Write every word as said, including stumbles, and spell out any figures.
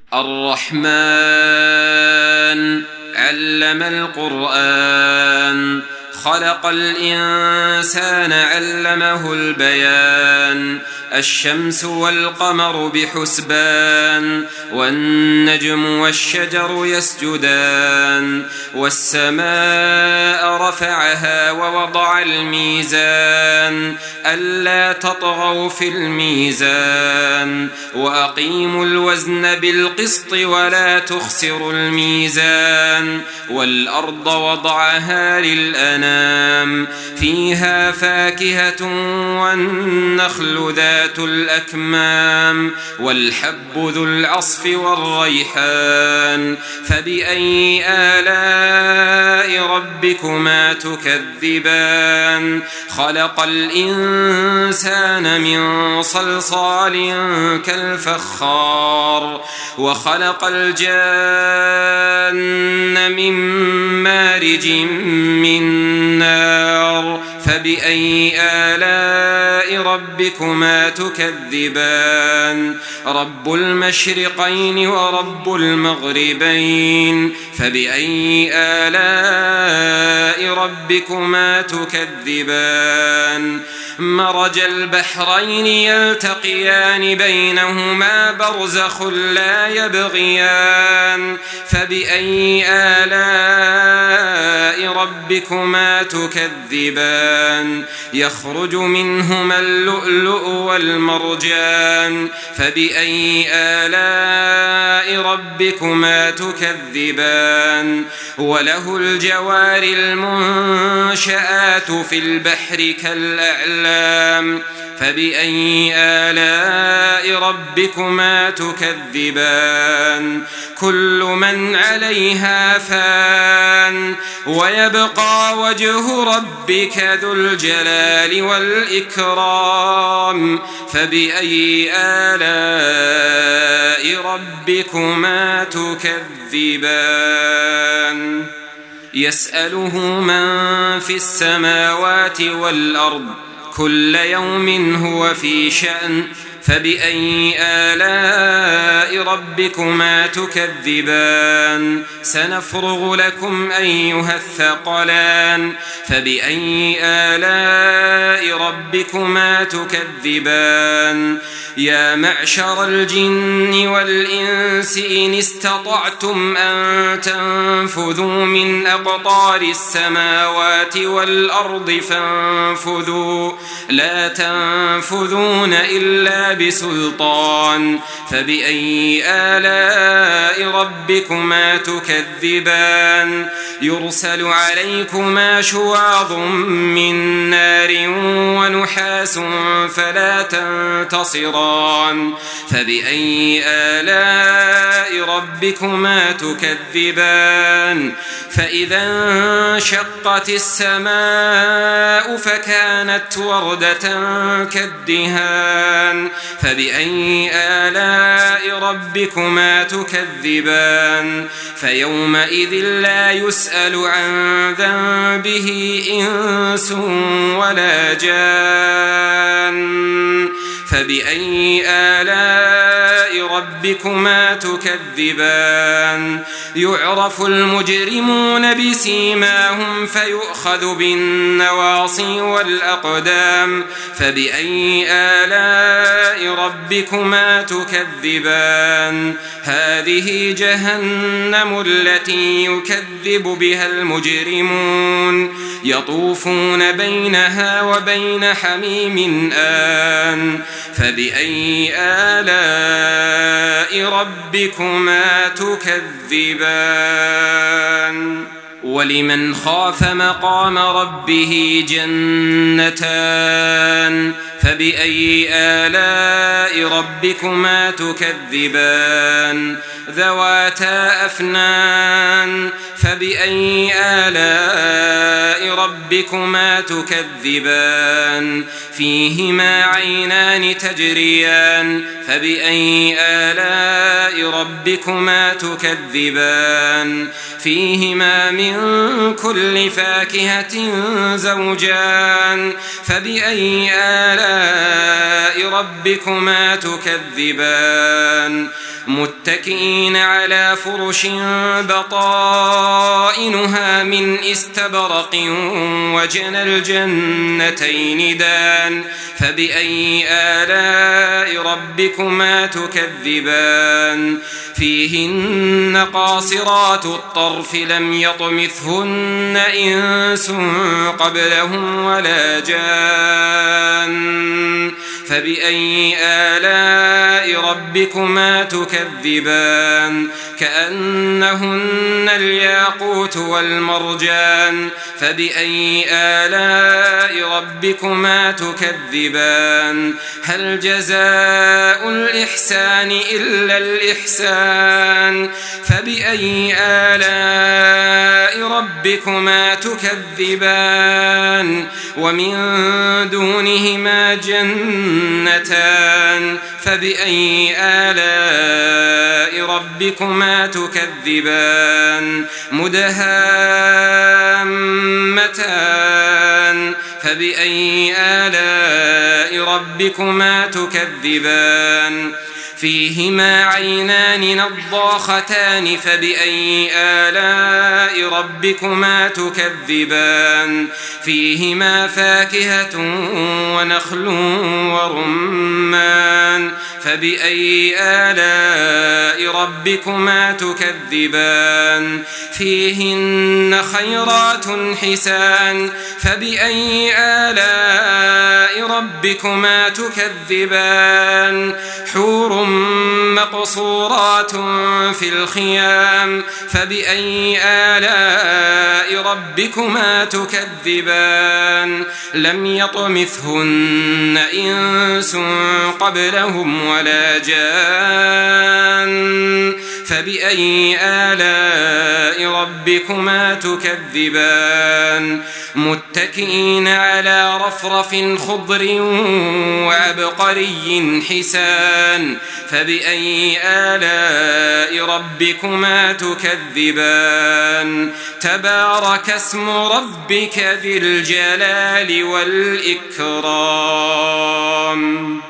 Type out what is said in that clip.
الرحمن علم القرآن خلق الإنسان علمه البيان الشمس والقمر بحسبان والنجم والشجر يسجدان والسماء رفعها ووضع الميزان ألا تطغوا في الميزان وأقيموا الوزن بالقسط ولا تخسروا الميزان والأرض وضعها للأنام فيها فاكهة والنخل ذات الأكمام والحب ذو العصف والريحان فبأي آلاء ربكما تكذبان خلق الإنسان من صلصال كالفخار وخلق الجان من مارج من نار فبأي آلاء ربكما تكذبان رب المشرقين ورب المغربين فبأي آلاء ربكما تكذبان مرج البحرين يلتقيان بينهما برزخ لا يبغيان فبأي آلاء ربكما تكذبان يخرج منهما اللؤلؤ والمرجان فبأي آلاء ربكما تكذبان وله الجوار المنشآت في البحر كالأعلام فبأي آلاء ربكما تكذبان كل من عليها فان ويبقى وجه ربك ذو الجلال والإكرام فبأي آلاء ربكما تكذبان يسأله من في السماوات والأرض كل يوم هو في شأن فبأي آلاء ربكما تكذبان سنفرغ لكم أيها الثقلان فبأي آلاء ربكما تكذبان يا معشر الجن والإنس إن استطعتم أن تنفذوا من أقطار السماوات والأرض فانفذوا لا تنفذون إلا بسلطان فبأي آلاء ربكما تكذبان يرسل عليكما شواظ من نار ونحاس فلا تنتصران فبأي آلاء ربكما تكذبان فإذا انشقت السماء فكانت وردة كالدهان فبأي آلاء ربكما تكذبان فيومئذ لا يسأل عن ذنبه إنس ولا جان فبأي آلاء ربكما تكذبان يعرف المجرمون بسيماهم فيؤخذ بالنواصي والأقدام فبأي آلاء ربكما تكذبان هذه جهنم التي يكذب بها المجرمون يطوفون بينها وبين حميم آن فبأي آلاء ربكما تكذبان ولمن خاف مقام ربه جنتان فبأي آلاء ربكما تكذبان ذواتا أفنان فبأي آلاء ربكما تكذبان فيهما عينان تجريان فبأي آلاء آلاء ربكما تكذبان فيهما من كل فاكهة زوجان فبأي آلاء ربكما تكذبان متكئين على فرش بطائنها من استبرق وجنى الجنتين دان فبأي آلاء ربكما تكذبان فيهن قاصرات الطرف لم يطمثهن إنس قبلهم ولا جان فبأي آلاء ربكما تكذبان كأنهن الياقوت والمرجان فبأي آلاء ربكما تكذبان هل جزاء الإحسان إلا الإحسان فبأي آلاء ربكما تكذبان ومن دونهما جنتان فبأي آلاء ربكما تكذبان مدهامتان فبأي آلاء ربكما تكذبان فيهما عينان نضاختان فبأي آلاء ربكما تكذبان فيهما فاكهة ونخل ورمان فبأي آلاء ربكما تكذبان فيهن خيرات حسان فبأي آلاء ربكما تكذبان حور مقصورات في الخيام فبأي آلاء ربكما تكذبان لم يطمثهن إنس قبلهم ولا جان فبأي آلاء ربكما تكذبان متكئين على رفرف خضر وعبقري حسان فبأي آلاء ربكما تكذبان تبارك اسم ربك ذي الجلال والإكرام.